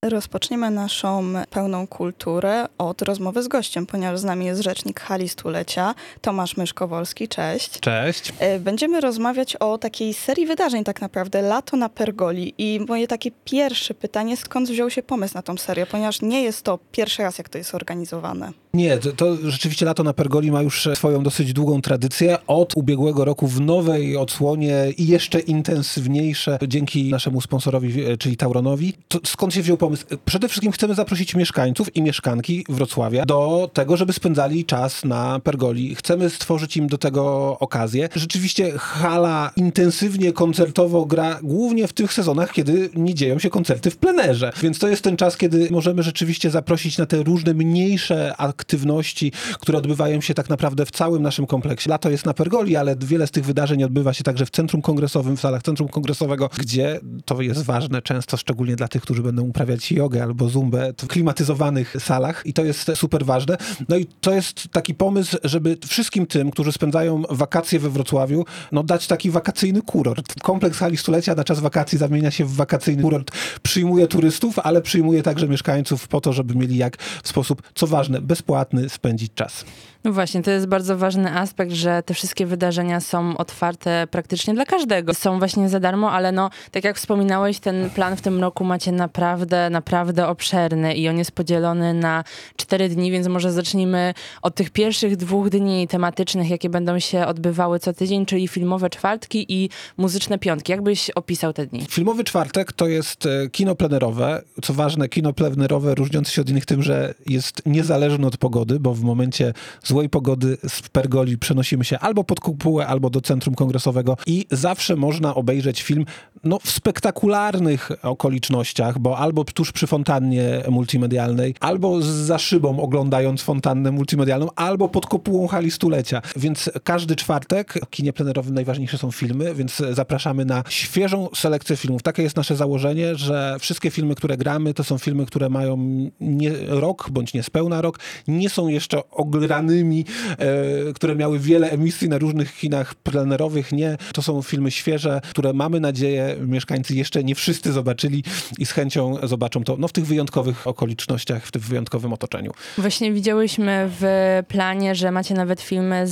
Rozpoczniemy naszą pełną kulturę od rozmowy z gościem, ponieważ z nami jest rzecznik Hali Stulecia, Tomasz Myszkowolski. Cześć. Cześć. Będziemy rozmawiać o takiej serii wydarzeń tak naprawdę, Lato na Pergoli. I moje takie pierwsze pytanie, skąd wziął się pomysł na tą serię, ponieważ nie jest to pierwszy raz, jak to jest organizowane. Nie, to rzeczywiście Lato na Pergoli ma już swoją dosyć długą tradycję. Od ubiegłego roku w nowej odsłonie i jeszcze intensywniejsze dzięki naszemu sponsorowi, czyli Tauronowi. To skąd się wziął pomysł? Przede wszystkim chcemy zaprosić mieszkańców i mieszkanki Wrocławia do tego, żeby spędzali czas na Pergoli. Chcemy stworzyć im do tego okazję. Rzeczywiście hala intensywnie koncertowo gra głównie w tych sezonach, kiedy nie dzieją się koncerty w plenerze. Więc to jest ten czas, kiedy możemy rzeczywiście zaprosić na te różne mniejsze aktywności, które odbywają się tak naprawdę w całym naszym kompleksie. Lato jest na Pergoli, ale wiele z tych wydarzeń odbywa się także w Centrum Kongresowym, w salach Centrum Kongresowego, gdzie to jest ważne często, szczególnie dla tych, którzy będą uprawiać jogę albo zumbę w klimatyzowanych salach i to jest super ważne. No i to jest taki pomysł, żeby wszystkim tym, którzy spędzają wakacje we Wrocławiu, dać taki wakacyjny kurort. Kompleks Hali Stulecia na czas wakacji zamienia się w wakacyjny kurort. Przyjmuje turystów, ale przyjmuje także mieszkańców po to, żeby mieli jak w sposób, co ważne, bezpłatny spędzić czas. No właśnie, to jest bardzo ważny aspekt, że te wszystkie wydarzenia są otwarte praktycznie dla każdego. Są właśnie za darmo, ale tak jak wspominałeś, ten plan w tym roku macie naprawdę obszerny i on jest podzielony na 4 dni, więc może zacznijmy od tych pierwszych 2 dni tematycznych, jakie będą się odbywały co tydzień, czyli filmowe czwartki i muzyczne piątki. Jak byś opisał te dni? Filmowy czwartek to jest kino plenerowe. Co ważne, kino plenerowe różniące się od innych tym, że jest niezależne od pogody, bo w momencie złej pogody z Pergoli przenosimy się albo pod kopułę, albo do Centrum Kongresowego i zawsze można obejrzeć film w spektakularnych okolicznościach, bo albo tuż przy fontannie multimedialnej, albo za szybą oglądając fontannę multimedialną, albo pod kopułą Hali Stulecia. Więc każdy czwartek w kinie plenerowym najważniejsze są filmy, więc zapraszamy na świeżą selekcję filmów. Takie jest nasze założenie, że wszystkie filmy, które gramy, to są filmy, które mają nie rok, bądź niespełna rok, nie są jeszcze ogranymi, które miały wiele emisji na różnych kinach plenerowych. Nie, to są filmy świeże, które mamy nadzieję mieszkańcy jeszcze nie wszyscy zobaczyli i z chęcią zobaczą to w tych wyjątkowych okolicznościach, w tym wyjątkowym otoczeniu. Właśnie widziałyśmy w planie, że macie nawet filmy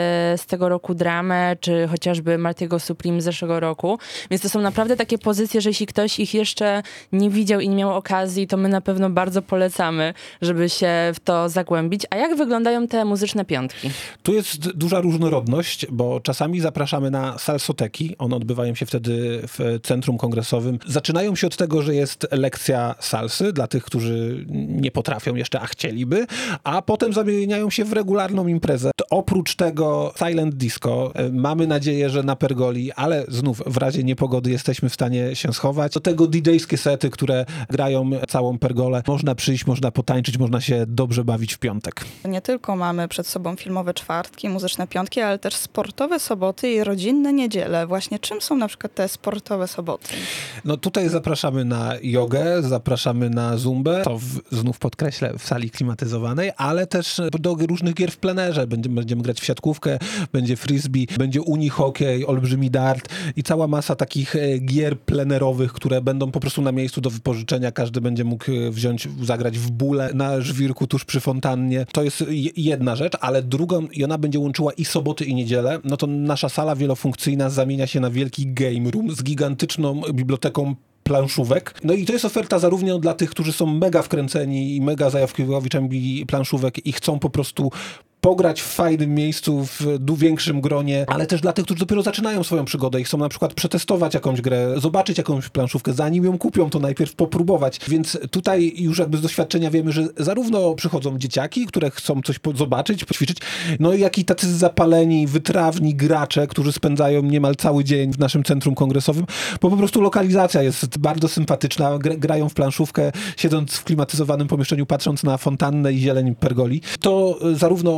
z tego roku dramę, czy chociażby Martiego Supreme z zeszłego roku. Więc to są naprawdę takie pozycje, że jeśli ktoś ich jeszcze nie widział i nie miał okazji, to my na pewno bardzo polecamy, żeby się w to zagłębić. A jak wyglądają te muzyczne piątki? Tu jest duża różnorodność, bo czasami zapraszamy na salsoteki. One odbywają się wtedy w Centrum Kongresowym. Zaczynają się od tego, że jest lekcja salsy dla tych, którzy nie potrafią jeszcze, a chcieliby, a potem zamieniają się w regularną imprezę. Oprócz tego silent disco. Mamy nadzieję, że na Pergoli, ale znów w razie niepogody jesteśmy w stanie się schować. Do tego DJ-skie sety, które grają całą Pergolę. Można przyjść, można potańczyć, można się dobrze bawić w piątek. Nie tylko mamy przed sobą filmowe czwartki, muzyczne piątki, ale też sportowe soboty i rodzinne niedziele. Właśnie czym są na przykład te sportowe soboty? Tutaj zapraszamy na jogę, zapraszamy na zumbę, to znów podkreślę w sali klimatyzowanej, ale też do różnych gier w plenerze. Będziemy grać w siatkówkę, będzie frisbee, będzie unihokej, olbrzymi dart i cała masa takich gier plenerowych, które będą po prostu na miejscu do wypożyczenia. Każdy będzie mógł zagrać w bóle na żwirku tuż przy fontannie. To jest jedna rzecz, ale drugą, i ona będzie łączyła i soboty, i niedzielę, to nasza sala wielofunkcyjna zamienia się na wielki game room z gigantyczną biblioteką planszówek. I to jest oferta zarówno dla tych, którzy są mega wkręceni i mega zajawkowiczami planszówek i chcą po prostu pograć w fajnym miejscu, w większym gronie, ale też dla tych, którzy dopiero zaczynają swoją przygodę i chcą na przykład przetestować jakąś grę, zobaczyć jakąś planszówkę, zanim ją kupią, to najpierw popróbować. Więc tutaj już jakby z doświadczenia wiemy, że zarówno przychodzą dzieciaki, które chcą coś zobaczyć, poćwiczyć, jak i tacy zapaleni, wytrawni gracze, którzy spędzają niemal cały dzień w naszym Centrum Kongresowym, bo po prostu lokalizacja jest bardzo sympatyczna, grają w planszówkę, siedząc w klimatyzowanym pomieszczeniu, patrząc na fontannę i zieleń Pergoli. To zarówno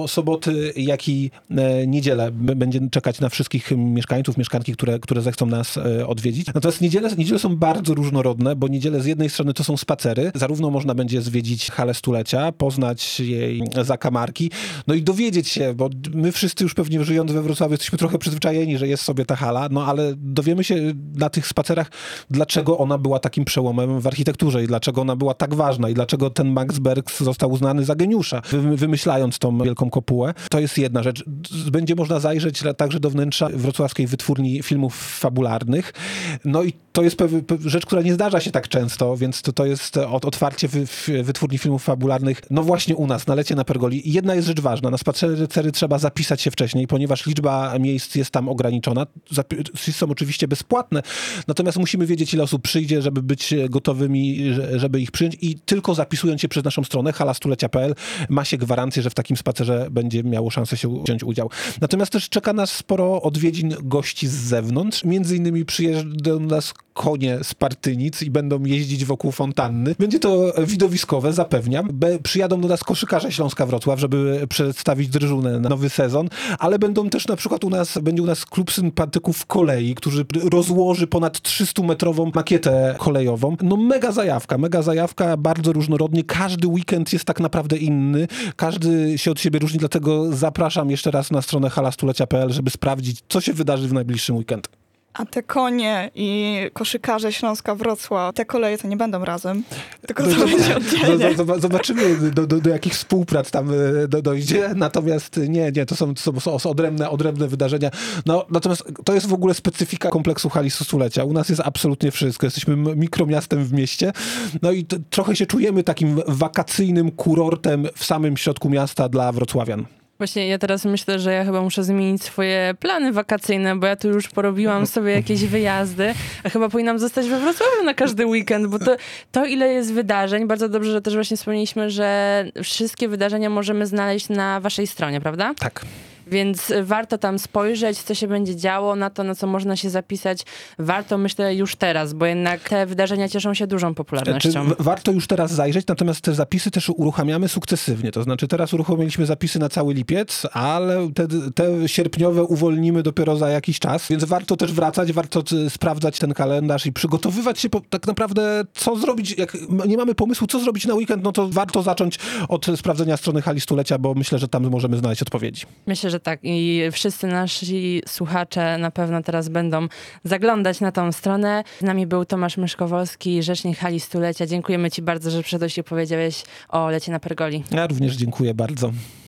soboty, jak i niedzielę będzie czekać na wszystkich mieszkańców, mieszkanki, które zechcą nas odwiedzić. Natomiast niedziele są bardzo różnorodne, bo niedziele z jednej strony to są spacery. Zarówno można będzie zwiedzić halę stulecia, poznać jej zakamarki, no i dowiedzieć się, bo my wszyscy już pewnie żyjąc we Wrocławiu jesteśmy trochę przyzwyczajeni, że jest sobie ta hala, no ale dowiemy się na tych spacerach, dlaczego ona była takim przełomem w architekturze i dlaczego ona była tak ważna i dlaczego ten Max Berg został uznany za geniusza, wymyślając tą wielką kopułę. To jest jedna rzecz. Będzie można zajrzeć także do wnętrza wrocławskiej wytwórni filmów fabularnych. No i to jest rzecz, która nie zdarza się tak często, więc to jest otwarcie wytwórni filmów fabularnych, no właśnie u nas, na Lecie na Pergoli. I jedna jest rzecz ważna. Na spacery trzeba zapisać się wcześniej, ponieważ liczba miejsc jest tam ograniczona. Zapisy są oczywiście bezpłatne, natomiast musimy wiedzieć, ile osób przyjdzie, żeby być gotowymi, żeby ich przyjąć i tylko zapisując się przez naszą stronę halastulecia.pl ma się gwarancję, że w takim spacerze będzie miało szansę się wziąć udział. Natomiast też czeka nas sporo odwiedzin gości z zewnątrz. Między innymi przyjeżdżą do nas konie z Partynic i będą jeździć wokół fontanny. Będzie to widowiskowe, zapewniam. Przyjadą do nas koszykarze Śląska Wrocław, żeby przedstawić dryżunę na nowy sezon, ale będą też na przykład będzie u nas klub sympatyków kolei, który rozłoży ponad 300-metrową makietę kolejową. No mega zajawka, bardzo różnorodnie. Każdy weekend jest tak naprawdę inny. Każdy się od siebie różni, dlatego zapraszam jeszcze raz na stronę halastulecia.pl, żeby sprawdzić, co się wydarzy w najbliższym weekend. A te konie i koszykarze Śląska Wrocław, te koleje to nie będą razem, tylko to będzie oddzielnie. Zobaczymy, do jakich współprac tam dojdzie, natomiast nie, to są odrębne wydarzenia. No, natomiast to jest w ogóle specyfika kompleksu hali stulecia. U nas jest absolutnie wszystko. Jesteśmy mikromiastem w mieście, no i trochę się czujemy takim wakacyjnym kurortem w samym środku miasta dla wrocławian. Właśnie ja teraz myślę, że ja chyba muszę zmienić swoje plany wakacyjne, bo ja tu już porobiłam sobie jakieś wyjazdy, a chyba powinnam zostać we Wrocławiu na każdy weekend, bo to ile jest wydarzeń, bardzo dobrze, że też właśnie wspomnieliśmy, że wszystkie wydarzenia możemy znaleźć na waszej stronie, prawda? Tak. Więc warto tam spojrzeć, co się będzie działo, na to, na co można się zapisać. Warto, myślę, już teraz, bo jednak te wydarzenia cieszą się dużą popularnością. Warto już teraz zajrzeć, natomiast te zapisy też uruchamiamy sukcesywnie. To znaczy teraz uruchomiliśmy zapisy na cały lipiec, ale te sierpniowe uwolnimy dopiero za jakiś czas, więc warto też wracać, warto sprawdzać ten kalendarz i przygotowywać się tak naprawdę, co zrobić. Jak nie mamy pomysłu, co zrobić na weekend, no to warto zacząć od sprawdzenia strony Hali Stulecia, bo myślę, że tam możemy znaleźć odpowiedzi. Myślę, że tak i wszyscy nasi słuchacze na pewno teraz będą zaglądać na tą stronę. Z nami był Tomasz Myszkowolski, rzecznik Hali Stulecia. Dziękujemy ci bardzo, że przyszedłeś i powiedziałeś o Lecie na Pergoli. Ja również dziękuję bardzo.